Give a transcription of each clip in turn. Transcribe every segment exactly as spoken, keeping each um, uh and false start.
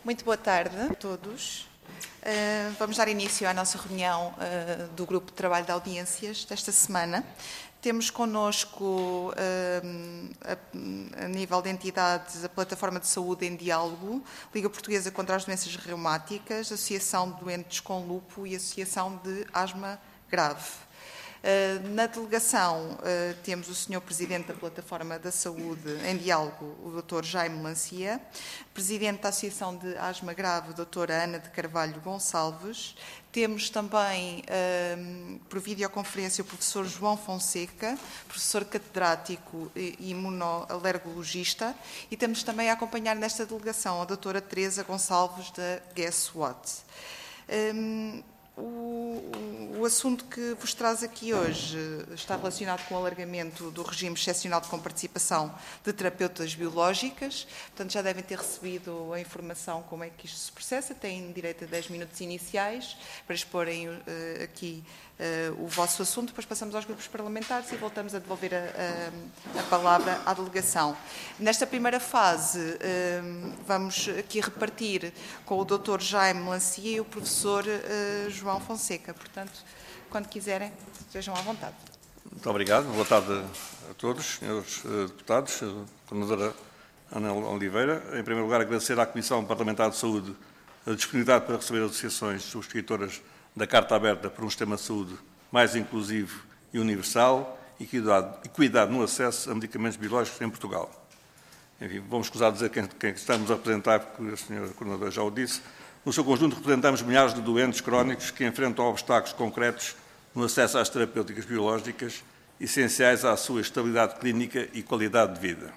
Muito boa tarde a todos. Uh, vamos dar início à nossa reunião uh, do Grupo de Trabalho de Audiências desta semana. Temos connosco, uh, a, a nível de entidades, a Plataforma de Saúde em Diálogo, Liga Portuguesa contra as Doenças Reumáticas, Associação de Doentes com Lupo e Associação de Asma Grave. Uh, na delegação uh, temos o senhor Presidente da Plataforma da Saúde em Diálogo, o doutor Jaime Lancia, Presidente da Associação de Asma Grave, a doutora Ana de Carvalho Gonçalves. Temos também, uh, por videoconferência, o professor João Fonseca, professor catedrático e imunoalergologista, e temos também a acompanhar nesta delegação a doutora Teresa Gonçalves da Guess What. Um, O, o assunto que vos traz aqui hoje está relacionado com o alargamento do regime excepcional de comparticipação de terapeutas biológicas. Portanto, já devem ter recebido a informação como é que isto se processa. Têm direito a dez minutos iniciais para exporem uh, aqui uh, o vosso assunto. Depois passamos aos grupos parlamentares e voltamos a devolver a, a, a palavra à delegação. Nesta primeira fase, uh, vamos aqui repartir com o doutor Jaime Lancia e o professor uh, João João Fonseca. Portanto, quando quiserem, estejam à vontade. Muito obrigado. Boa tarde a todos, senhores deputados, a coordenadora Ana Oliveira. Em primeiro lugar, agradecer à Comissão Parlamentar de Saúde a disponibilidade para receber as associações subscritoras da Carta Aberta por um sistema de saúde mais inclusivo e universal e cuidado, e cuidado no acesso a medicamentos biológicos em Portugal. Enfim, vamos escusar dizer quem, quem estamos a representar, porque a senhora coordenadora já o disse. No seu conjunto, representamos milhares de doentes crónicos que enfrentam obstáculos concretos no acesso às terapêuticas biológicas, essenciais à sua estabilidade clínica e qualidade de vida.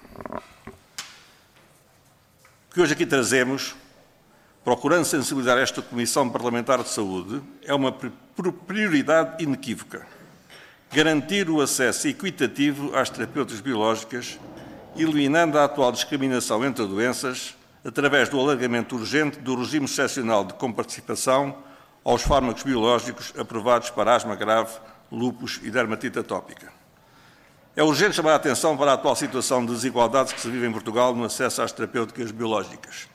O que hoje aqui trazemos, procurando sensibilizar esta Comissão Parlamentar de Saúde, é uma prioridade inequívoca. Garantir o acesso equitativo às terapêuticas biológicas, eliminando a atual discriminação entre doenças, através do alargamento urgente do regime excepcional de comparticipação aos fármacos biológicos aprovados para asma grave, lúpus e dermatite atópica. É urgente chamar a atenção para a atual situação de desigualdades que se vive em Portugal no acesso às terapêuticas biológicas.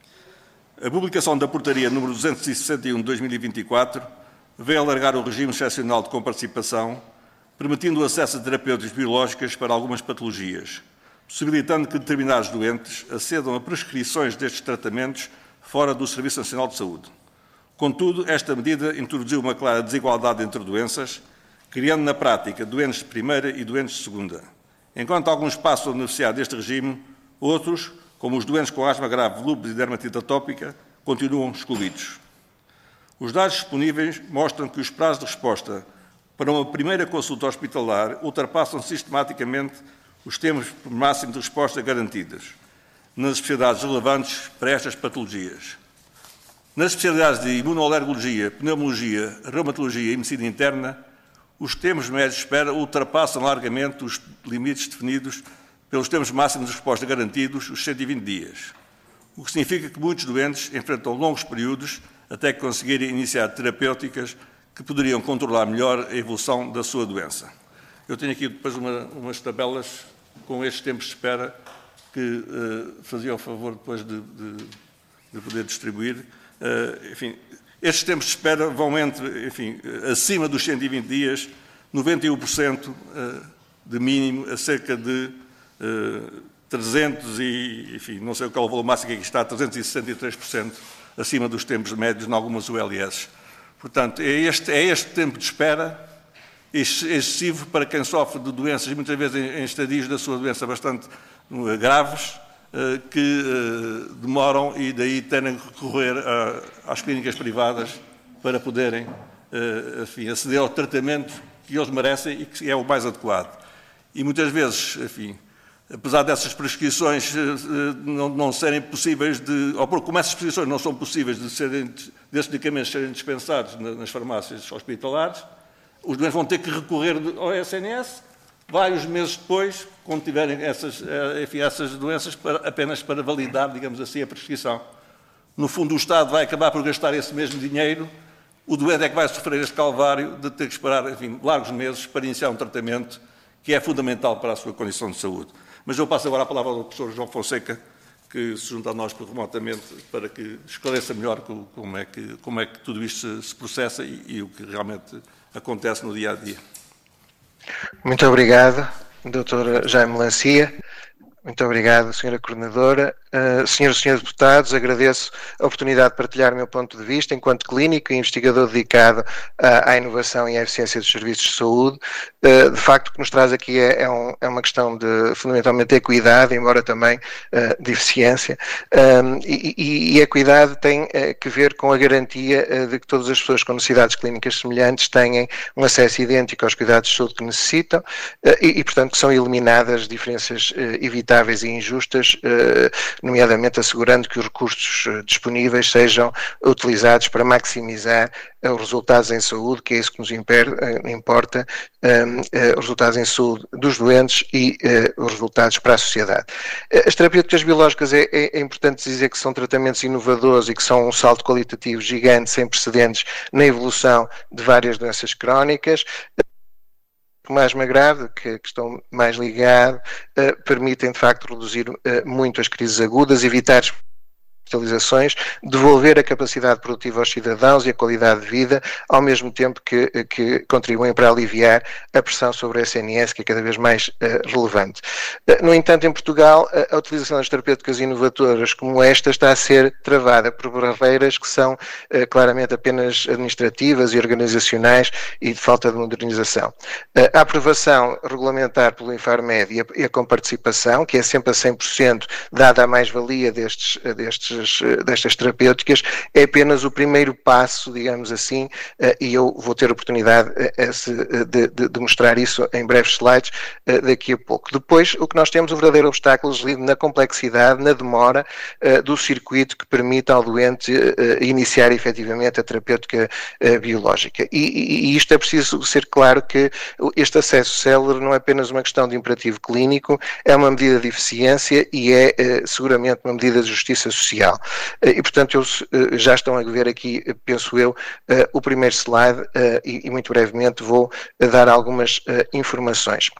A publicação da Portaria número duzentos e sessenta e um de dois mil e vinte e quatro veio alargar o regime excepcional de comparticipação, permitindo o acesso a terapêuticas biológicas para algumas patologias, possibilitando que determinados doentes acedam a prescrições destes tratamentos fora do Serviço Nacional de Saúde. Contudo, esta medida introduziu uma clara desigualdade entre doenças, criando na prática doentes de primeira e doentes de segunda. Enquanto alguns passam a beneficiar deste regime, outros, como os doentes com asma grave, lúpus e dermatite atópica, continuam excluídos. Os dados disponíveis mostram que os prazos de resposta para uma primeira consulta hospitalar ultrapassam sistematicamente os tempos máximos de resposta garantidas nas especialidades relevantes para estas patologias. Nas especialidades de imunoalergologia, pneumologia, reumatologia e medicina interna, os tempos médios de espera ultrapassam largamente os limites definidos pelos tempos máximos de resposta garantidos, os cento e vinte dias, o que significa que muitos doentes enfrentam longos períodos até que conseguirem iniciar terapêuticas que poderiam controlar melhor a evolução da sua doença. Eu tenho aqui depois uma, umas tabelas com estes tempos de espera que uh, faziam o favor depois de, de, de poder distribuir. Uh, enfim, estes tempos de espera vão entre, enfim, acima dos cento e vinte dias, noventa e um por cento uh, de mínimo, a cerca de uh, trezentos e, enfim, não sei qual é o valor máximo que aqui está, trezentos e sessenta e três por cento acima dos tempos médios em algumas U L S. Portanto, é este, é este tempo de espera excessivo para quem sofre de doenças, muitas vezes em estadios da sua doença bastante graves, que demoram e daí terem que recorrer às clínicas privadas para poderem, enfim, aceder ao tratamento que eles merecem e que é o mais adequado. E muitas vezes, enfim, apesar dessas prescrições não, não serem possíveis de, ou como essas prescrições não são possíveis de serem, desses medicamentos serem dispensados nas farmácias hospitalares, os doentes vão ter que recorrer ao S N S vários meses depois, quando tiverem essas, enfim, essas doenças, para, apenas para validar, digamos assim, a prescrição. No fundo, o Estado vai acabar por gastar esse mesmo dinheiro, o doente é que vai sofrer este calvário de ter que esperar, enfim, largos meses para iniciar um tratamento que é fundamental para a sua condição de saúde. Mas eu passo agora a palavra ao professor João Fonseca, que se junta a nós remotamente para que esclareça melhor como é que, como é que tudo isto se processa e, e o que realmente acontece no dia a dia. Muito obrigado, doutor Jaime Lancia. Muito obrigado, senhora Coordenadora. Uh, senhoras e senhores deputados, agradeço a oportunidade de partilhar o meu ponto de vista enquanto clínico e investigador dedicado uh, à inovação e à eficiência dos serviços de saúde. Uh, de facto, o que nos traz aqui é, é, um, é uma questão de, fundamentalmente, equidade, embora também uh, de eficiência. Um, e, e, e a equidade tem uh, que ver com a garantia uh, de que todas as pessoas com necessidades clínicas semelhantes tenham um acesso idêntico aos cuidados de saúde que necessitam uh, e, e, portanto, que são eliminadas diferenças uh, evitáveis e injustas, uh, nomeadamente assegurando que os recursos disponíveis sejam utilizados para maximizar os resultados em saúde, que é isso que nos importa, os resultados em saúde dos doentes e os resultados para a sociedade. As terapêuticas biológicas é, é importante dizer que são tratamentos inovadores e que são um salto qualitativo gigante, sem precedentes na evolução de várias doenças crónicas. Mais grave, que, que estão mais ligados, uh, permitem de facto reduzir uh, muito as crises agudas, evitar hospitalizações, devolver a capacidade produtiva aos cidadãos e a qualidade de vida, ao mesmo tempo que, que contribuem para aliviar a pressão sobre a S N S, que é cada vez mais uh, relevante. Uh, no entanto, em Portugal, a, a utilização das terapêuticas inovadoras como esta está a ser travada por barreiras que são uh, claramente apenas administrativas e organizacionais e de falta de modernização. Uh, a aprovação regulamentar pelo Infarmed e a, e a comparticipação, que é sempre a cem por cento dada a mais-valia destes, destes destas terapêuticas, é apenas o primeiro passo, digamos assim, e eu vou ter a oportunidade de, de, de mostrar isso em breves slides daqui a pouco. Depois, o que nós temos, o verdadeiro obstáculo reside na complexidade, na demora do circuito que permite ao doente iniciar efetivamente a terapêutica biológica. E, e isto é preciso ser claro que este acesso célere não é apenas uma questão de imperativo clínico, é uma medida de eficiência e é seguramente uma medida de justiça social. E, portanto, eu, já estão a ver aqui, penso eu, o primeiro slide e, e muito brevemente vou dar algumas informações.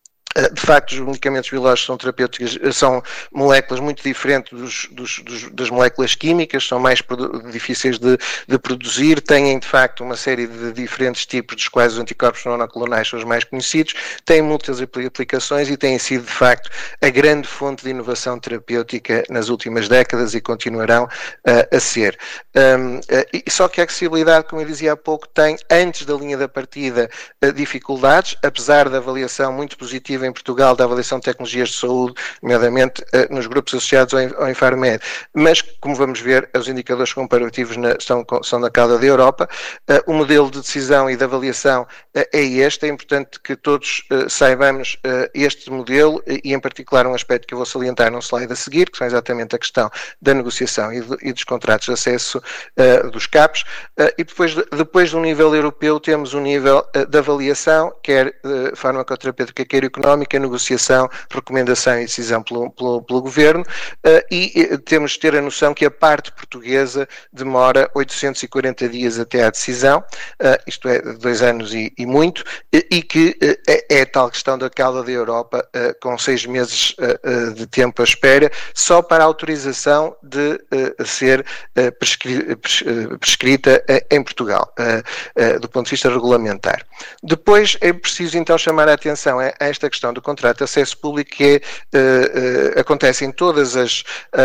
De facto, os medicamentos biológicos são terapêuticas, são moléculas muito diferentes dos, dos, dos, das moléculas químicas, são mais difíceis de, de produzir, têm de facto uma série de diferentes tipos, dos quais os anticorpos monoclonais são os mais conhecidos, têm muitas aplicações e têm sido de facto a grande fonte de inovação terapêutica nas últimas décadas e continuarão uh, a ser. Um, uh, e só que a acessibilidade, como eu dizia há pouco, tem, antes da linha da partida, uh, dificuldades, apesar da avaliação muito positiva em Portugal da avaliação de tecnologias de saúde, nomeadamente uh, nos grupos associados ao, ao Infarmed. Mas, como vamos ver, os indicadores comparativos na, são, são na cauda da Europa. Uh, o modelo de decisão e de avaliação uh, é este. É importante que todos uh, saibamos uh, este modelo uh, e, em particular, um aspecto que eu vou salientar num slide a seguir, que são exatamente a questão da negociação e, do, e dos contratos de acesso uh, dos C A Ps. Uh, e depois, depois do nível europeu, temos um nível uh, de avaliação, quer uh, farmacoterapêutica, quer económica, negociação, recomendação e decisão pelo, pelo, pelo Governo, uh, e, e temos de ter a noção que a parte portuguesa demora oitocentos e quarenta dias até à decisão, uh, isto é, dois anos e, e muito, e, e que uh, é, é a tal questão da cauda da Europa, uh, com seis meses uh, uh, de tempo à espera, só para a autorização de uh, ser uh, prescri pres prescrita uh, em Portugal, uh, uh, do ponto de vista regulamentar. Depois é preciso então chamar a atenção a esta questão do contrato de acesso público que uh, uh, acontece em todas as,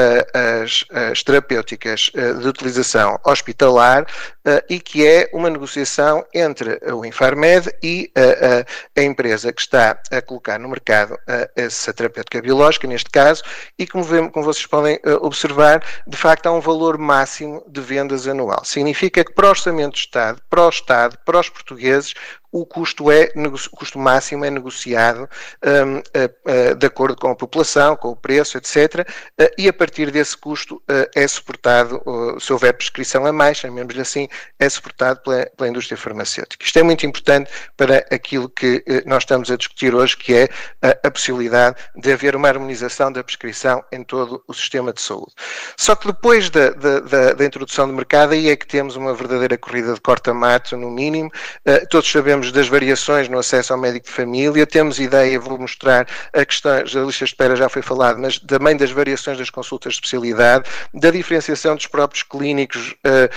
uh, as, as terapêuticas uh, de utilização hospitalar uh, e que é uma negociação entre o Infarmed e uh, uh, a empresa que está a colocar no mercado uh, essa terapêutica biológica, neste caso, e como, vemos, como vocês podem uh, observar, de facto há um valor máximo de vendas anual. Significa que para o Orçamento do Estado, para o Estado, para os portugueses, o custo, é, o custo máximo é negociado um, uh, uh, de acordo com a população, com o preço, etcétera. Uh, e a partir desse custo uh, é suportado, uh, se houver prescrição a mais, chamemos-lhe assim, é suportado pela, pela indústria farmacêutica. Isto é muito importante para aquilo que uh, nós estamos a discutir hoje, que é uh, a possibilidade de haver uma harmonização da prescrição em todo o sistema de saúde. Só que depois da, da, da, da introdução do mercado, aí é que temos uma verdadeira corrida de corta-mato, no mínimo. Uh, todos sabemos termos das variações no acesso ao médico de família, temos ideia, vou mostrar a questão, a lista de espera já foi falado, mas também das variações das consultas de especialidade, da diferenciação dos próprios clínicos uh,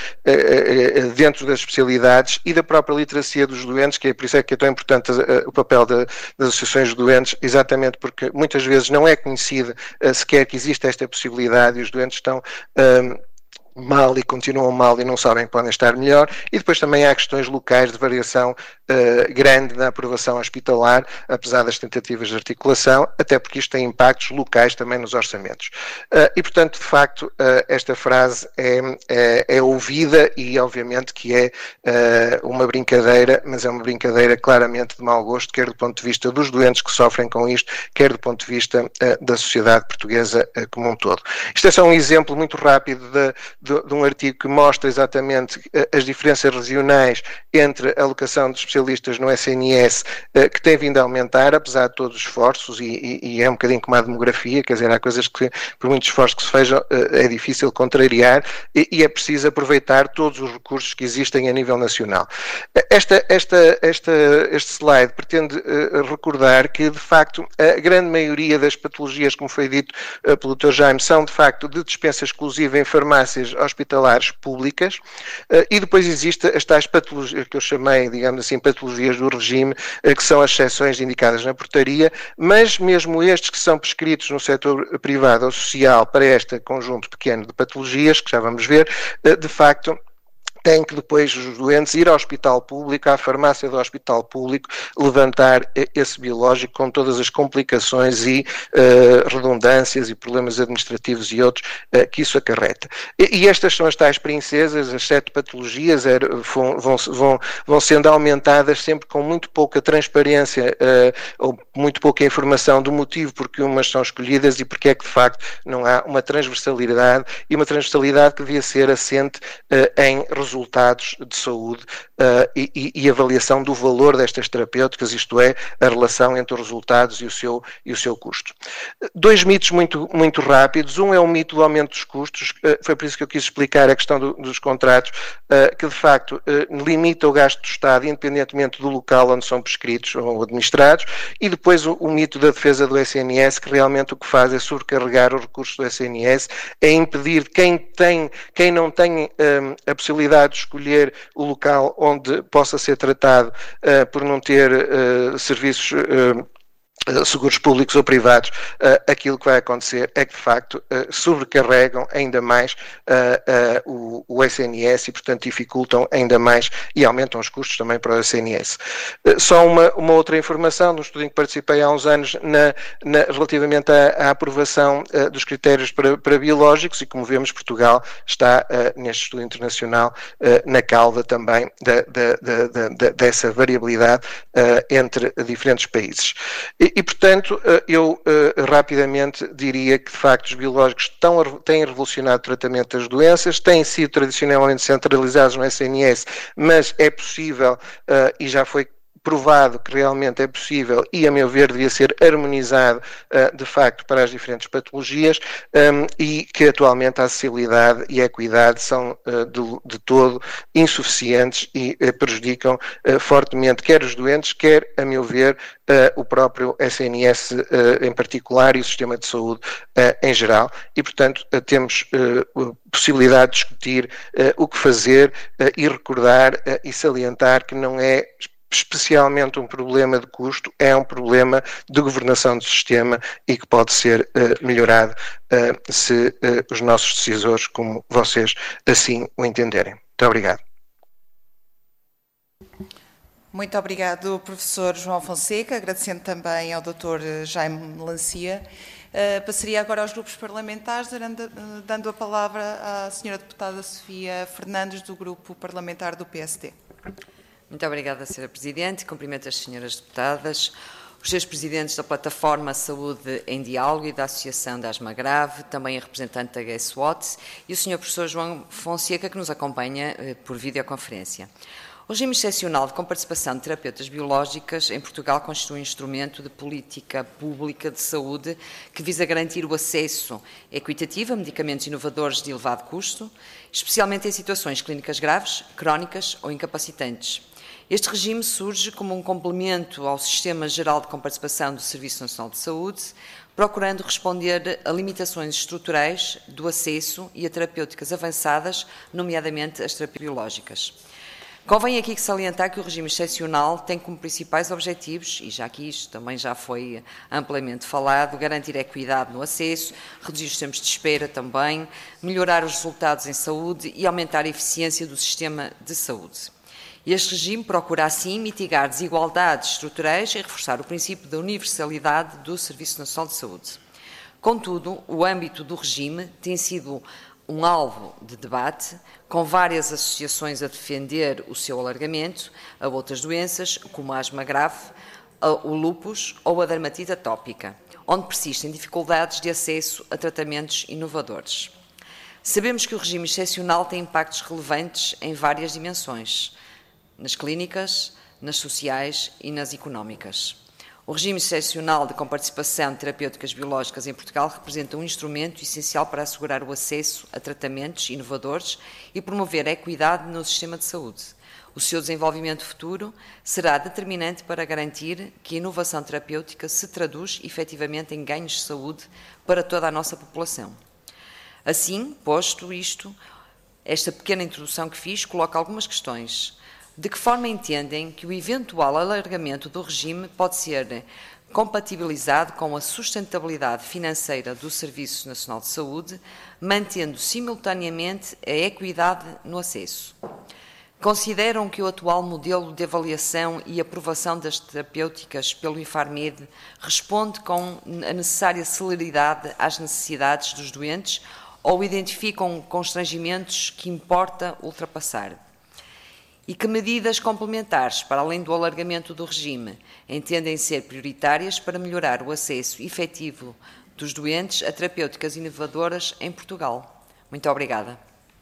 uh, uh, dentro das especialidades e da própria literacia dos doentes, que é por isso é que é tão importante uh, o papel de, das associações de doentes, exatamente porque muitas vezes não é conhecido uh, sequer que existe esta possibilidade e os doentes estão uh, mal e continuam mal e não sabem que podem estar melhor, e depois também há questões locais de variação uh, grande na aprovação hospitalar, apesar das tentativas de articulação, até porque isto tem impactos locais também nos orçamentos. Uh, e, portanto, de facto, uh, esta frase é, é, é ouvida e, obviamente, que é uh, uma brincadeira, mas é uma brincadeira claramente de mau gosto, quer do ponto de vista dos doentes que sofrem com isto, quer do ponto de vista uh, da sociedade portuguesa uh, como um todo. Isto é só um exemplo muito rápido de De, de um artigo que mostra exatamente as diferenças regionais entre a alocação de especialistas no S N S, que tem vindo a aumentar, apesar de todos os esforços, e, e, e é um bocadinho como a demografia, quer dizer, há coisas que, por muitos esforços que se fejam, é difícil contrariar, e, e é preciso aproveitar todos os recursos que existem a nível nacional. Esta, esta, esta, este slide pretende uh, recordar que, de facto, a grande maioria das patologias, como foi dito uh, pelo doutor Jaime, são, de facto, de dispensa exclusiva em farmácias hospitalares públicas, uh, e depois existem as tais patologias que eu chamei, digamos assim, patologias do regime, uh, que são as exceções indicadas na portaria, mas mesmo estes que são prescritos no setor privado ou social para este conjunto pequeno de patologias, que já vamos ver, uh, de facto, tem que depois os doentes ir ao hospital público, à farmácia do hospital público, levantar esse biológico com todas as complicações e uh, redundâncias e problemas administrativos e outros uh, que isso acarreta. E, e estas são as tais princesas, as sete patologias er, vão, vão, vão, vão sendo aumentadas sempre com muito pouca transparência uh, ou muito pouca informação do motivo porque umas são escolhidas e porque é que de facto não há uma transversalidade e uma transversalidade que devia ser assente uh, em resultados resultados de saúde uh, e, e avaliação do valor destas terapêuticas, isto é, a relação entre os resultados e o seu, e o seu custo. Dois mitos muito, muito rápidos. Um é o mito do aumento dos custos, uh, foi por isso que eu quis explicar a questão do, dos contratos, uh, que de facto uh, limita o gasto do Estado, independentemente do local onde são prescritos ou administrados, e depois o, o mito da defesa do S N S, que realmente o que faz é sobrecarregar os recursos do S N S, é impedir quem, tem, quem não tem um, a possibilidade de escolher o local onde possa ser tratado uh, por não ter uh, serviços uh, seguros públicos ou privados, uh, aquilo que vai acontecer é que, de facto, uh, sobrecarregam ainda mais uh, uh, o, o S N S e, portanto, dificultam ainda mais e aumentam os custos também para o S N S. Uh, só uma, uma outra informação, num estudo em que participei há uns anos, na, na, relativamente à, à aprovação uh, dos critérios para, para biológicos, e como vemos, Portugal está, uh, neste estudo internacional, uh, na cauda também da, da, da, da, dessa variabilidade uh, entre diferentes países. E, E, portanto, eu rapidamente diria que, de facto, os biológicos estão, têm revolucionado o tratamento das doenças, têm sido tradicionalmente centralizados no S N S, mas é possível, e já foi provado que realmente é possível e, a meu ver, devia ser harmonizado, uh, de facto, para as diferentes patologias, um, e que atualmente a acessibilidade e a equidade são uh, de, de todo insuficientes e uh, prejudicam uh, fortemente quer os doentes, quer, a meu ver, uh, o próprio S N S uh, em particular e o sistema de saúde uh, em geral. E, portanto, uh, temos uh, possibilidade de discutir uh, o que fazer uh, e recordar uh, e salientar que não é especialmente um problema de custo, é um problema de governação do sistema e que pode ser uh, melhorado uh, se uh, os nossos decisores, como vocês, assim o entenderem. Muito obrigado. Muito obrigado, professor João Fonseca, agradecendo também ao doutor Jaime Melancia. Uh, passaria agora aos grupos parlamentares, dando, uh, dando a palavra à senhora deputada Sofia Fernandes, do grupo parlamentar do P S D. Muito obrigada, senhora Presidente. Cumprimento as senhoras deputadas, os seus presidentes da Plataforma Saúde em Diálogo e da Associação da Asma Grave, também a representante da G SWOT e o senhor professor João Fonseca, que nos acompanha eh, por videoconferência. O regime excepcional de comparticipação de terapeutas biológicas em Portugal constitui um instrumento de política pública de saúde que visa garantir o acesso equitativo a medicamentos inovadores de elevado custo, especialmente em situações clínicas graves, crónicas ou incapacitantes. Este regime surge como um complemento ao Sistema Geral de Comparticipação do Serviço Nacional de Saúde, procurando responder a limitações estruturais do acesso e a terapêuticas avançadas, nomeadamente as terapias biológicas. Convém aqui que salientar que o regime excepcional tem como principais objetivos, e já que isto também já foi amplamente falado, garantir a equidade no acesso, reduzir os tempos de espera também, melhorar os resultados em saúde e aumentar a eficiência do sistema de saúde. Este regime procura, assim, mitigar desigualdades estruturais e reforçar o princípio da universalidade do Serviço Nacional de Saúde. Contudo, o âmbito do regime tem sido um alvo de debate, com várias associações a defender o seu alargamento a outras doenças, como a asma grave, o lúpus ou a dermatite atópica, onde persistem dificuldades de acesso a tratamentos inovadores. Sabemos que o regime excepcional tem impactos relevantes em várias dimensões, nas clínicas, nas sociais e nas económicas. O regime excepcional de comparticipação de terapêuticas biológicas em Portugal representa um instrumento essencial para assegurar o acesso a tratamentos inovadores e promover a equidade no sistema de saúde. O seu desenvolvimento futuro será determinante para garantir que a inovação terapêutica se traduz efetivamente em ganhos de saúde para toda a nossa população. Assim, posto isto, esta pequena introdução que fiz coloca algumas questões. De que forma entendem que o eventual alargamento do regime pode ser compatibilizado com a sustentabilidade financeira do Serviço Nacional de Saúde, mantendo simultaneamente a equidade no acesso? Consideram que o atual modelo de avaliação e aprovação das terapêuticas pelo Infarmed responde com a necessária celeridade às necessidades dos doentes ou identificam constrangimentos que importa ultrapassar? E que medidas complementares, para além do alargamento do regime, entendem ser prioritárias para melhorar o acesso efetivo dos doentes a terapêuticas inovadoras em Portugal? Muito obrigada.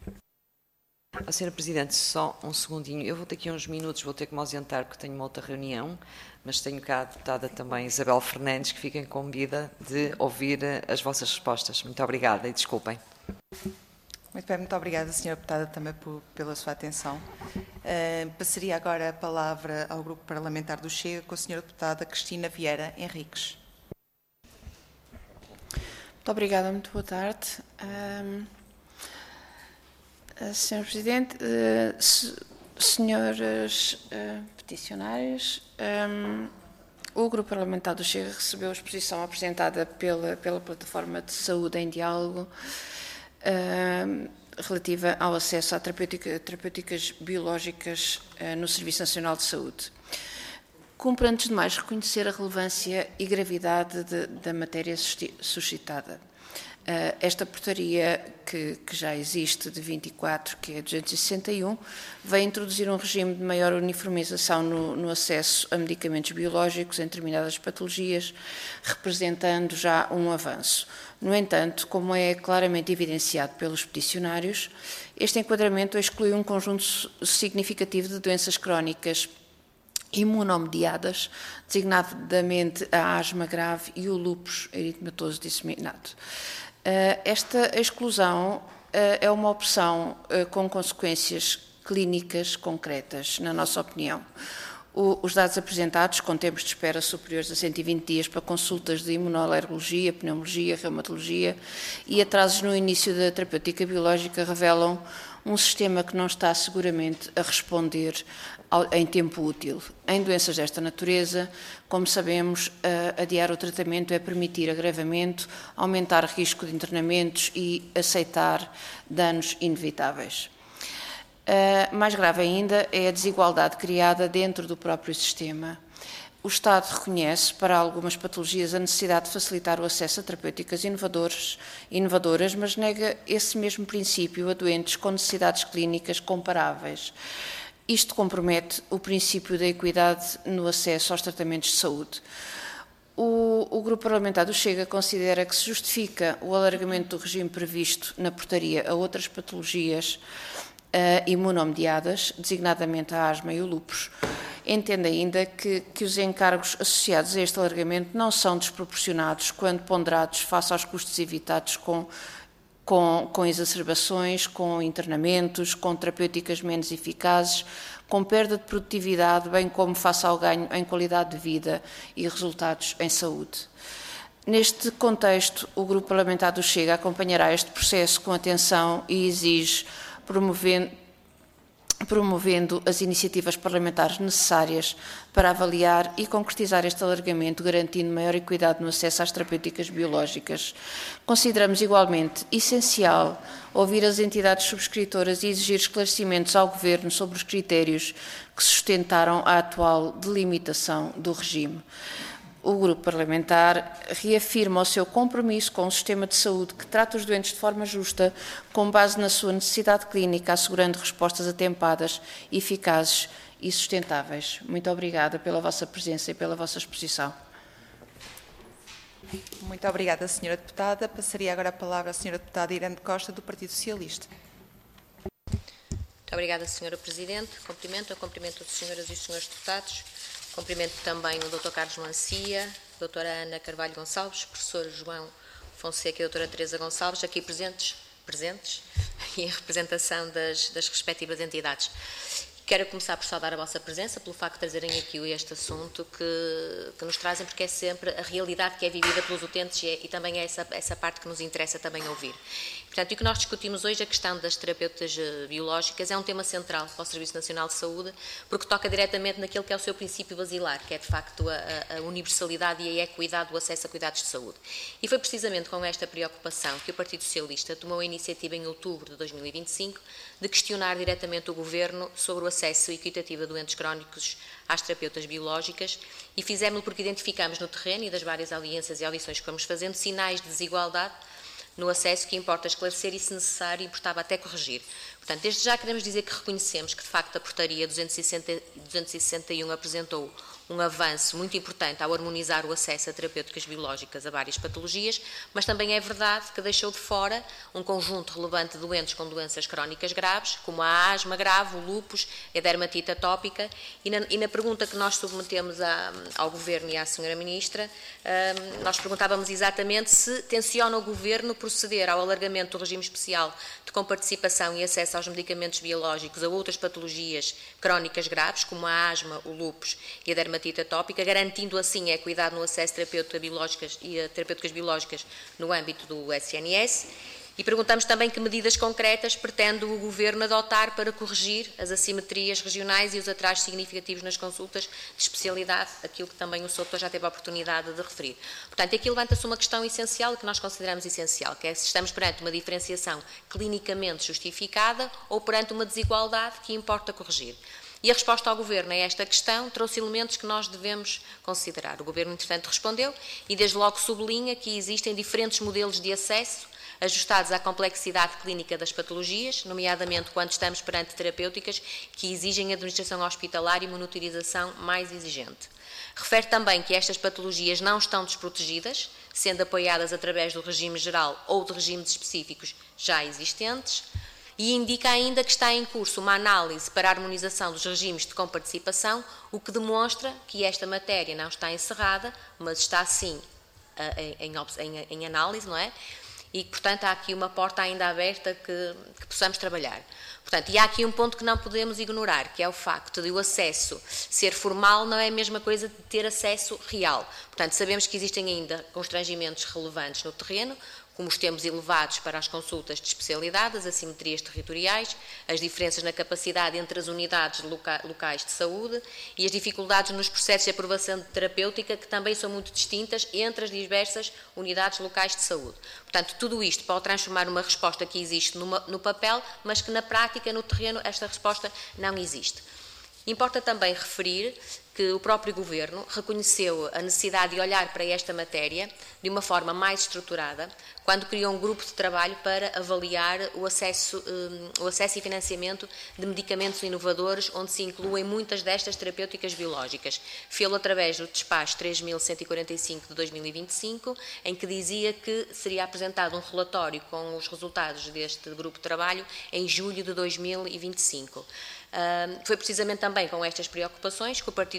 Oh, senhora Presidente, só um segundinho. Eu vou daqui a uns minutos, vou ter que me ausentar porque tenho uma outra reunião, mas tenho cá a deputada também Isabel Fernandes, que fica incumbida de ouvir as vossas respostas. Muito obrigada e desculpem. Muito bem, muito obrigada, senhora Deputada, também por, pela sua atenção. Uh, passaria agora a palavra ao Grupo Parlamentar do Chega com a senhora Deputada Cristina Vieira Henriques. Muito obrigada, muito boa tarde. Um, uh, senhor Presidente, uh, se, senhores uh, peticionários, um, o Grupo Parlamentar do Chega recebeu a exposição apresentada pela, pela Plataforma de Saúde em Diálogo, Uh, relativa ao acesso a terapêutica, terapêuticas biológicas uh, no Serviço Nacional de Saúde. Cumpre, antes de mais, reconhecer a relevância e gravidade de, da matéria suscitada. Uh, esta portaria, que, que já existe, de vinte e quatro, que é duzentos e sessenta e um, vai introduzir um regime de maior uniformização no, no acesso a medicamentos biológicos em determinadas patologias, representando já um avanço. No entanto, como é claramente evidenciado pelos peticionários, este enquadramento exclui um conjunto significativo de doenças crónicas imunomediadas, designadamente a asma grave e o lúpus eritematoso disseminado. Esta exclusão é uma opção com consequências clínicas concretas, na nossa opinião. Os dados apresentados, com tempos de espera superiores a cento e vinte dias para consultas de imunoalergologia, pneumologia, reumatologia e atrasos no início da terapêutica biológica, revelam um sistema que não está seguramente a responder ao, em tempo útil. Em doenças desta natureza, como sabemos, adiar o tratamento é permitir agravamento, aumentar risco de internamentos e aceitar danos inevitáveis. Uh, mais grave ainda é a desigualdade criada dentro do próprio sistema. O Estado reconhece, para algumas patologias, a necessidade de facilitar o acesso a terapêuticas inovadoras, inovadoras, mas nega esse mesmo princípio a doentes com necessidades clínicas comparáveis. Isto compromete o princípio da equidade no acesso aos tratamentos de saúde. O, o Grupo Parlamentar do Chega considera que se justifica o alargamento do regime previsto na portaria a outras patologias Uh, imunomediadas, designadamente a asma e o lúpus. Entende ainda que, que os encargos associados a este alargamento não são desproporcionados quando ponderados face aos custos evitados com, com, com exacerbações, com internamentos, com terapêuticas menos eficazes, com perda de produtividade, bem como face ao ganho em qualidade de vida e resultados em saúde. Neste contexto, o Grupo Parlamentar do Chega acompanhará este processo com atenção e exige, promovendo, promovendo as iniciativas parlamentares necessárias para avaliar e concretizar este alargamento, garantindo maior equidade no acesso às terapêuticas biológicas. Consideramos igualmente essencial ouvir as entidades subscritoras e exigir esclarecimentos ao Governo sobre os critérios que sustentaram a atual delimitação do regime. O Grupo Parlamentar reafirma o seu compromisso com um sistema de saúde que trata os doentes de forma justa, com base na sua necessidade clínica, assegurando respostas atempadas, eficazes e sustentáveis. Muito obrigada pela vossa presença e pela vossa exposição. Muito obrigada, senhora Deputada. Passaria agora a palavra à senhora Deputada Irene Costa, do Partido Socialista. Muito obrigada, senhora Presidente. Cumprimento, eu cumprimento as senhoras e os senhores deputados. Cumprimento também o doutor Carlos Lancia, a doutora Ana Carvalho Gonçalves, o professor João Fonseca e a doutora Teresa Gonçalves, aqui presentes, presentes e em representação das, das respectivas entidades. Quero começar por saudar a vossa presença, pelo facto de trazerem aqui este assunto que, que nos trazem, porque é sempre a realidade que é vivida pelos utentes e, é, e também é essa, essa parte que nos interessa também ouvir. Portanto, o que nós discutimos hoje, a questão das terapeutas biológicas, é um tema central para o Serviço Nacional de Saúde, porque toca diretamente naquilo que é o seu princípio basilar, que é de facto a, a universalidade e a equidade do acesso a cuidados de saúde. E foi precisamente com esta preocupação que o Partido Socialista tomou a iniciativa em outubro de dois mil e vinte e cinco de questionar diretamente o Governo sobre o acesso equitativo a doentes crónicos às terapeutas biológicas, e fizemos-lo porque identificamos no terreno e das várias alianças e audições que fomos fazendo sinais de desigualdade no acesso que importa esclarecer e, se necessário, importava até corrigir. Portanto, desde já queremos dizer que reconhecemos que, de facto, a Portaria duzentos e sessenta e um apresentou um avanço muito importante ao harmonizar o acesso a terapêuticas biológicas a várias patologias, mas também é verdade que deixou de fora um conjunto relevante de doentes com doenças crónicas graves, como a asma grave, o lúpus, a dermatite atópica, e na, e na pergunta que nós submetemos à, ao Governo e à senhora Ministra, hum, nós perguntávamos exatamente se tenciona o Governo proceder ao alargamento do regime especial de comparticipação e acesso aos medicamentos biológicos a outras patologias crónicas graves, como a asma, o lúpus e a dermatite atópica, garantindo assim a equidade no acesso a terapêuticas biológicas e a terapêuticas biológicas no âmbito do S N S. E perguntamos também que medidas concretas pretende o Governo adotar para corrigir as assimetrias regionais e os atrasos significativos nas consultas de especialidade, aquilo que também o doutor já teve a oportunidade de referir. Portanto, aqui levanta-se uma questão essencial, que nós consideramos essencial, que é se estamos perante uma diferenciação clinicamente justificada ou perante uma desigualdade que importa corrigir. E a resposta ao Governo a esta questão trouxe elementos que nós devemos considerar. O Governo, entretanto, respondeu e, desde logo, sublinha que existem diferentes modelos de acesso ajustados à complexidade clínica das patologias, nomeadamente quando estamos perante terapêuticas que exigem administração hospitalar e monitorização mais exigente. Refere também que estas patologias não estão desprotegidas, sendo apoiadas através do regime geral ou de regimes específicos já existentes, e indica ainda que está em curso uma análise para a harmonização dos regimes de comparticipação, o que demonstra que esta matéria não está encerrada, mas está sim em, em, em análise, não é? E, portanto, há aqui uma porta ainda aberta que, que possamos trabalhar. Portanto, e há aqui um ponto que não podemos ignorar, que é o facto de o acesso ser formal não é a mesma coisa de ter acesso real. Portanto, sabemos que existem ainda constrangimentos relevantes no terreno, como os tempos elevados para as consultas de especialidade, as assimetrias territoriais, as diferenças na capacidade entre as unidades loca locais de saúde e as dificuldades nos processos de aprovação terapêutica, que também são muito distintas entre as diversas unidades locais de saúde. Portanto, tudo isto pode transformar uma resposta que existe numa, no papel, mas que na prática, no terreno, esta resposta não existe. Importa também referir que o próprio Governo reconheceu a necessidade de olhar para esta matéria de uma forma mais estruturada, quando criou um grupo de trabalho para avaliar o acesso, um, o acesso e financiamento de medicamentos inovadores, onde se incluem muitas destas terapêuticas biológicas. Fê-lo através do despacho três mil cento e quarenta e cinco de dois mil e vinte e cinco, em que dizia que seria apresentado um relatório com os resultados deste grupo de trabalho em julho de dois mil e vinte e cinco. Uh, foi precisamente também com estas preocupações que o Partido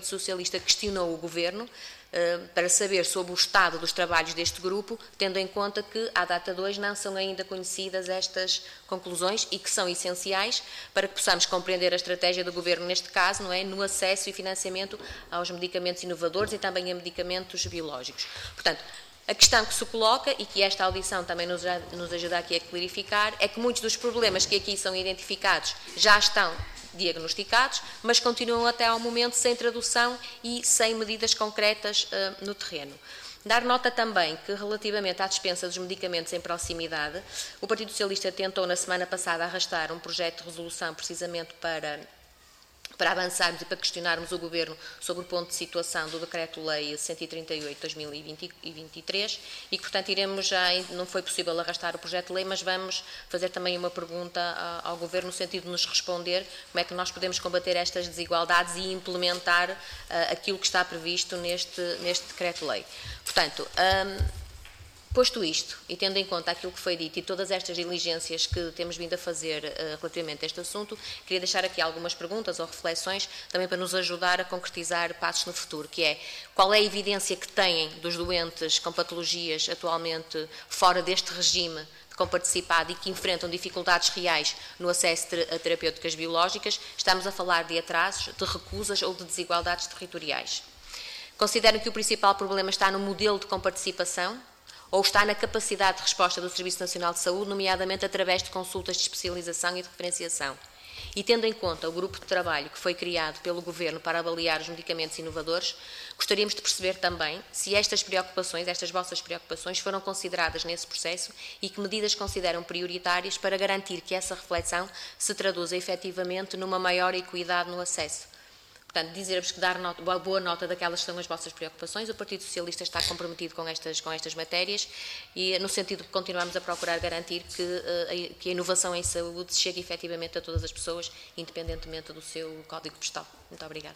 Socialista questionou o Governo para saber sobre o estado dos trabalhos deste grupo, tendo em conta que, à data de hoje, não são ainda conhecidas estas conclusões e que são essenciais para que possamos compreender a estratégia do Governo, neste caso, não é, no acesso e financiamento aos medicamentos inovadores e também a medicamentos biológicos. Portanto, a questão que se coloca, e que esta audição também nos, nos ajuda aqui a clarificar, é que muitos dos problemas que aqui são identificados já estão diagnosticados, mas continuam até ao momento sem tradução e sem medidas concretas uh, no terreno. Dar nota também que, relativamente à dispensa dos medicamentos em proximidade, o Partido Socialista tentou na semana passada arrastar um projeto de resolução precisamente para, para avançarmos e para questionarmos o Governo sobre o ponto de situação do Decreto-Lei cento e trinta e oito de dois mil e vinte e três e que, portanto, iremos já, não foi possível arrastar o projeto de lei, mas vamos fazer também uma pergunta ao Governo no sentido de nos responder como é que nós podemos combater estas desigualdades e implementar uh, aquilo que está previsto neste, neste Decreto-Lei. Portanto, um, posto isto, e tendo em conta aquilo que foi dito e todas estas diligências que temos vindo a fazer uh, relativamente a este assunto, queria deixar aqui algumas perguntas ou reflexões também para nos ajudar a concretizar passos no futuro, que é qual é a evidência que têm dos doentes com patologias atualmente fora deste regime de comparticipado e que enfrentam dificuldades reais no acesso a terapêuticas biológicas. Estamos a falar de atrasos, de recusas ou de desigualdades territoriais. Consideram que o principal problema está no modelo de comparticipação ou está na capacidade de resposta do Serviço Nacional de Saúde, nomeadamente através de consultas de especialização e de referenciação. E tendo em conta o grupo de trabalho que foi criado pelo Governo para avaliar os medicamentos inovadores, gostaríamos de perceber também se estas preocupações, estas vossas preocupações, foram consideradas nesse processo e que medidas consideram prioritárias para garantir que essa reflexão se traduza efetivamente numa maior equidade no acesso. Portanto, dizer-vos que dar nota, boa nota daquelas que são as vossas preocupações. O Partido Socialista está comprometido com estas, com estas matérias e no sentido de continuarmos a procurar garantir que, uh, que a inovação em saúde chegue efetivamente a todas as pessoas, independentemente do seu código postal. Muito obrigada.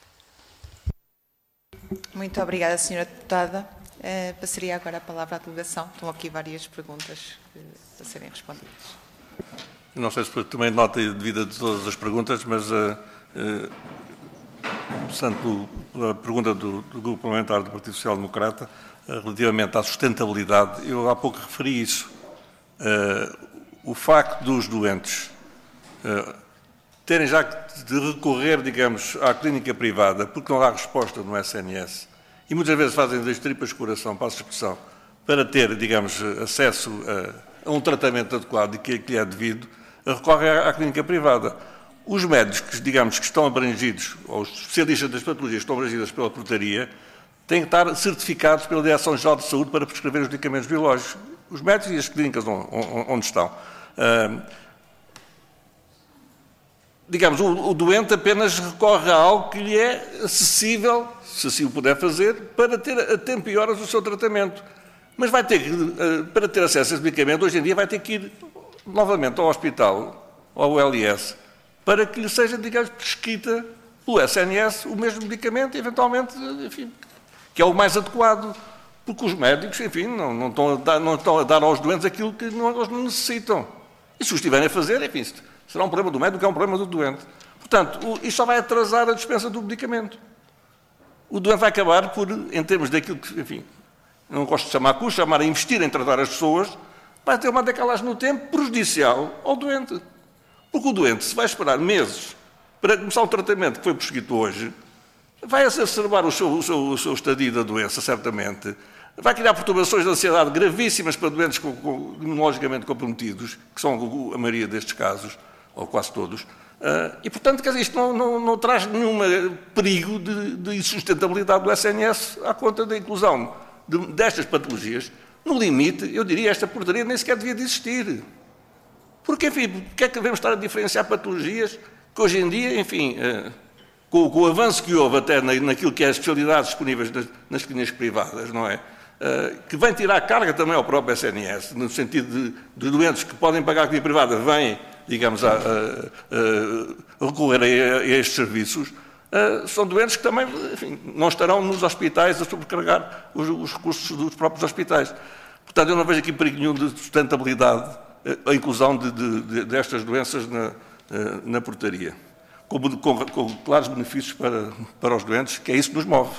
Muito obrigada, senhora Deputada. Uh, passaria agora a palavra à delegação. Estão aqui várias perguntas uh, a serem respondidas. Não sei se tomei nota devida de todas as perguntas, mas... Uh, uh, Portanto, a pergunta do, do Grupo Parlamentar do Partido Social Democrata, relativamente à sustentabilidade, eu há pouco referi isso. Uh, o facto dos doentes uh, terem já de recorrer, digamos, à clínica privada, porque não há resposta no S N S, e muitas vezes fazem das tripas de coração, passo a expressão, para ter, digamos, acesso a, a um tratamento adequado e que, que lhe é devido, recorrem à, à clínica privada. Os médicos, digamos, que estão abrangidos, ou os especialistas das patologias que estão abrangidas pela portaria, têm que estar certificados pela Direção-Geral de Saúde para prescrever os medicamentos biológicos. Os médicos e as clínicas onde estão. Uh, digamos, o, o doente apenas recorre a algo que lhe é acessível, se assim o puder fazer, para ter a tempo e horas o seu tratamento. Mas vai ter que, uh, para ter acesso a esse medicamento, hoje em dia vai ter que ir novamente ao hospital, ao L S, para que lhe seja, digamos, prescrita pelo S N S o mesmo medicamento, eventualmente, enfim, que é o mais adequado, porque os médicos, enfim, não, não, estão, a dar, não estão a dar aos doentes aquilo que não, eles não necessitam. E se o estiverem a fazer, enfim, será um problema do médico, é um problema do doente. Portanto, isto só vai atrasar a dispensa do medicamento. O doente vai acabar por, em termos daquilo que, enfim, não gosto de chamar custo, chamar a investir em tratar as pessoas, vai ter uma decalagem no tempo prejudicial ao doente. Porque o doente, se vai esperar meses para começar o tratamento que foi prescrito hoje, vai exacerbar o seu, o seu, o seu estadio da doença, certamente. Vai criar perturbações de ansiedade gravíssimas para doentes com, com, imunologicamente comprometidos, que são a maioria destes casos, ou quase todos. Uh, e, portanto, quer dizer, isto não, não, não traz nenhum perigo de, de insustentabilidade do S N S à conta da inclusão de, destas patologias. No limite, eu diria, esta portaria nem sequer devia de existir. Porque, enfim, porque é que devemos estar a diferenciar patologias que hoje em dia, enfim, uh, com, com o avanço que houve até na, naquilo que é as especialidades disponíveis nas, nas clínicas privadas, não é? Uh, que vem tirar carga também ao próprio S N S, no sentido de, de doentes que podem pagar a clínica privada, vêm, digamos, a, a, a recorrer a, a estes serviços, uh, são doentes que também, enfim, não estarão nos hospitais a sobrecarregar os, os recursos dos próprios hospitais. Portanto, eu não vejo aqui perigo nenhum de sustentabilidade a inclusão de, de, de, destas doenças na, na portaria. com, com, com claros benefícios para, para os doentes, que é isso que nos move.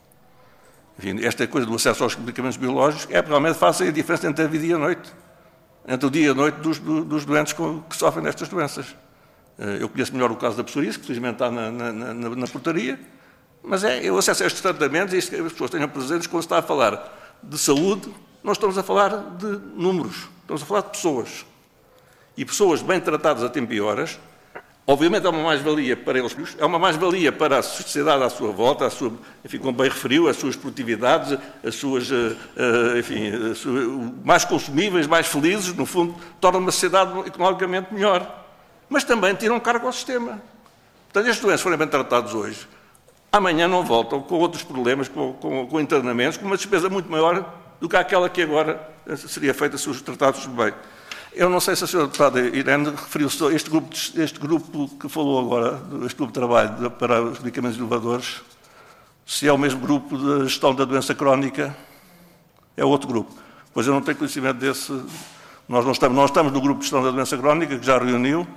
Enfim, esta coisa do acesso aos medicamentos biológicos é realmente faz a diferença entre a vida e a noite, entre o dia e a noite dos, dos doentes com, que sofrem destas doenças. Eu conheço melhor o caso da psoríase, que felizmente está na, na, na, na portaria, mas é o acesso a estes tratamentos, e que as pessoas tenham presentes quando se está a falar de saúde, não estamos a falar de números, estamos a falar de pessoas. E pessoas bem tratadas a tempo e horas, obviamente é uma mais-valia para eles, é uma mais-valia para a sociedade à sua volta, a sua, enfim, como bem referiu, as suas produtividades, as suas, enfim, as suas, mais consumíveis, mais felizes, no fundo, torna uma sociedade economicamente melhor. Mas também tiram cargo ao sistema. Portanto, estes doentes forem bem tratados hoje, amanhã não voltam com outros problemas, com, com, com internamentos, com uma despesa muito maior do que aquela que agora seria feita se os tratados bem. Eu não sei se a senhora deputada Irene referiu-se a este grupo, este grupo que falou agora, este grupo de trabalho para os medicamentos inovadores, se é o mesmo grupo de gestão da doença crónica, é outro grupo. Pois eu não tenho conhecimento desse. Nós não estamos, nós estamos no grupo de gestão da doença crónica, que já reuniu, uh,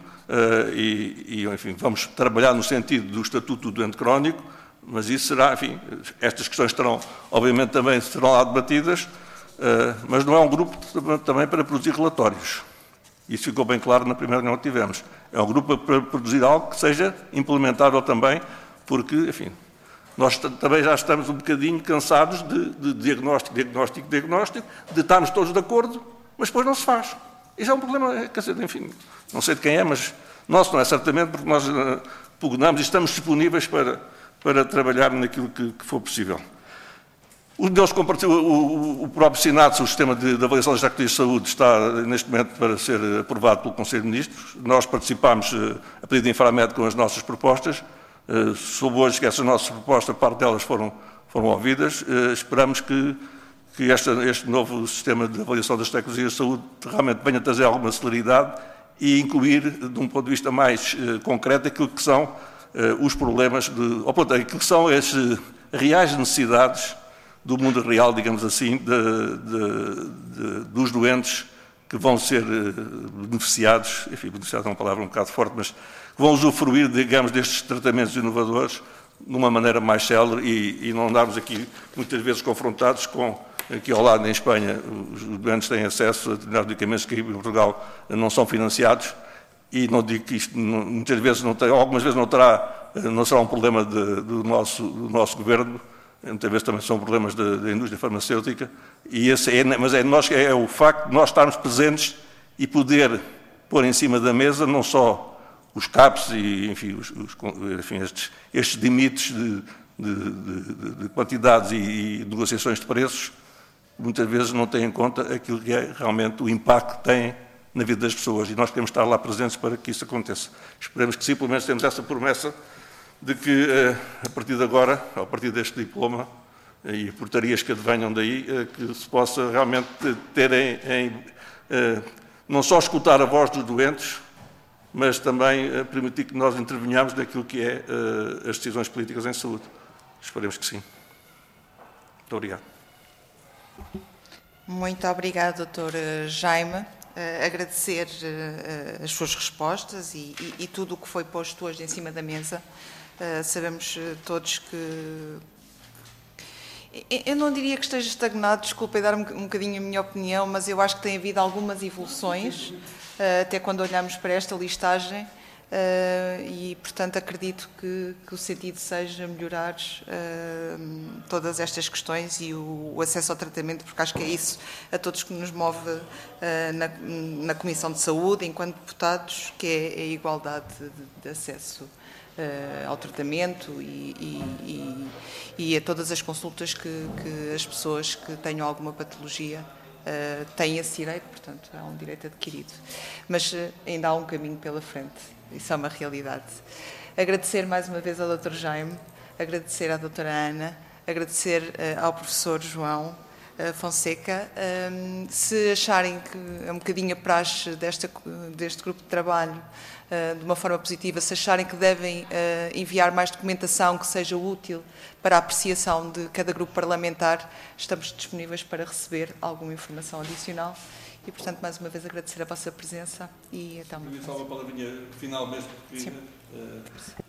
e, e, enfim, vamos trabalhar no sentido do Estatuto do Doente Crónico, mas isso será, enfim, estas questões estarão, obviamente, também serão lá debatidas, uh, mas não é um grupo também para produzir relatórios. Isso ficou bem claro na primeira reunião que tivemos. É um grupo para produzir algo que seja implementável também, porque, enfim, nós também já estamos um bocadinho cansados de, de diagnóstico, diagnóstico, diagnóstico, de estarmos todos de acordo, mas depois não se faz. Isso é um problema, quer dizer, enfim, não sei de quem é, mas nosso não é certamente, porque nós uh, pugnamos e estamos disponíveis para, para trabalhar naquilo que, que for possível. O, deles, o, o, o próprio SINADS, o Sistema de, de Avaliação das Tecnologias de Saúde, está neste momento para ser aprovado pelo Conselho de Ministros. Nós participámos, uh, a pedido de Inframed, com as nossas propostas. Uh, soube hoje que essas nossas propostas, parte delas foram, foram ouvidas. Uh, esperamos que que este, este novo sistema de avaliação das tecnologias de saúde realmente venha trazer alguma celeridade e incluir, de um ponto de vista mais uh, concreto, aquilo que são uh, os problemas, de, ou, portanto, aquilo que são as uh, reais necessidades do mundo real, digamos assim, de, de, de, dos doentes que vão ser uh, beneficiados, enfim, beneficiados é uma palavra um bocado forte, mas que vão usufruir, digamos, destes tratamentos inovadores de uma maneira mais célere e, e não andarmos aqui muitas vezes confrontados com. Aqui ao lado, em Espanha, os doentes têm acesso a determinados medicamentos que em Portugal não são financiados e não digo que isto não, muitas vezes não tem, algumas vezes não terá, não será um problema de, do, nosso, do nosso governo, muitas vezes também são problemas da, da indústria farmacêutica, e esse é, mas é, nós, é o facto de nós estarmos presentes e poder pôr em cima da mesa não só os CAPs e, enfim, os, os, enfim estes, estes limites de, de, de, de quantidades e, e negociações de preços, muitas vezes não têm em conta aquilo que é realmente o impacto que tem na vida das pessoas, e nós queremos estar lá presentes para que isso aconteça. Esperemos que sim, pelo menos temos essa promessa de que, a partir de agora, a partir deste diploma, e portarias que advenham daí, que se possa realmente ter em, em não só escutar a voz dos doentes, mas também permitir que nós intervenhamos naquilo que é as decisões políticas em saúde. Esperemos que sim. Muito obrigado. Muito obrigado, doutor Jaime. Uh, agradecer uh, as suas respostas e, e, e tudo o que foi posto hoje em cima da mesa. Uh, sabemos uh, todos que... Eu não diria que esteja estagnado, desculpem dar um, um bocadinho a minha opinião, mas eu acho que tem havido algumas evoluções, uh, até quando olhamos para esta listagem. Uh, e, portanto, acredito que, que o sentido seja melhorar uh, todas estas questões e o, o acesso ao tratamento, porque acho que é isso a todos que nos move uh, na, na Comissão de Saúde, enquanto deputados, que é a igualdade de, de acesso uh, ao tratamento e, e, e, e a todas as consultas que, que as pessoas que tenham alguma patologia uh, têm esse direito, portanto, é um direito adquirido. Mas uh, ainda há um caminho pela frente. Isso é uma realidade. Agradecer mais uma vez ao doutor Jaime, agradecer à doutora Ana, agradecer uh, ao professor João uh, Fonseca. Um, se acharem que é um bocadinho a praxe desta, deste grupo de trabalho, uh, de uma forma positiva, se acharem que devem uh, enviar mais documentação que seja útil para a apreciação de cada grupo parlamentar, estamos disponíveis para receber alguma informação adicional. E, portanto, mais uma vez agradecer a vossa presença e até uma próxima. Só uma palavrinha final mesmo, porque uh,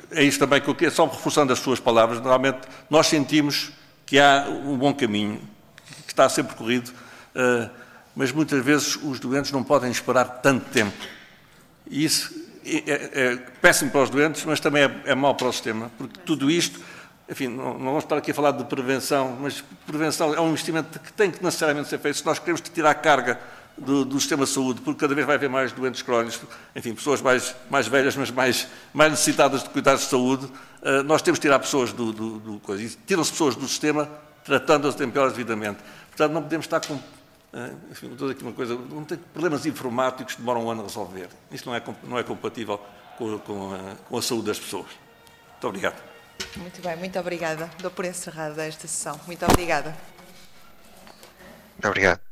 é isto também que eu quero, só reforçando as suas palavras, normalmente nós sentimos que há um bom caminho, que está a ser percorrido, uh, mas muitas vezes os doentes não podem esperar tanto tempo. E isso é, é, é péssimo para os doentes, mas também é, é mau para o sistema, porque tudo isto, enfim, não, não vamos estar aqui a falar de prevenção, mas prevenção é um investimento que tem que necessariamente ser feito se nós queremos tirar a carga do, do sistema de saúde, porque cada vez vai haver mais doentes crónicos, enfim, pessoas mais, mais velhas, mas mais, mais necessitadas de cuidados de saúde. Uh, nós temos que tirar pessoas do, do, do coisa. E tiram-se pessoas do sistema, tratando-as temperas devidamente. Portanto, não podemos estar com, uh, enfim, estou aqui uma coisa, não tem problemas informáticos que demoram um ano a resolver. Isto não é, não é compatível com, com, a, com a saúde das pessoas. Muito obrigado. Muito bem, muito obrigada. Dou por encerrada esta sessão. Muito obrigada. Muito obrigado.